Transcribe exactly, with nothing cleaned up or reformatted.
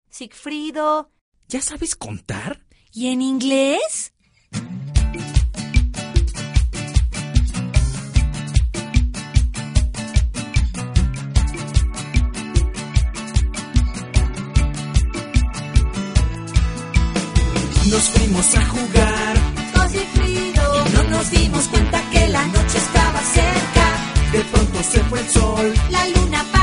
Sigfrido. ¿Ya sabes contar? ¿Y en inglés? Nos fuimos a jugar Con Sigfrido. y no nos dimos cuenta que la noche estaba cerca. De pronto se fue el sol. La luna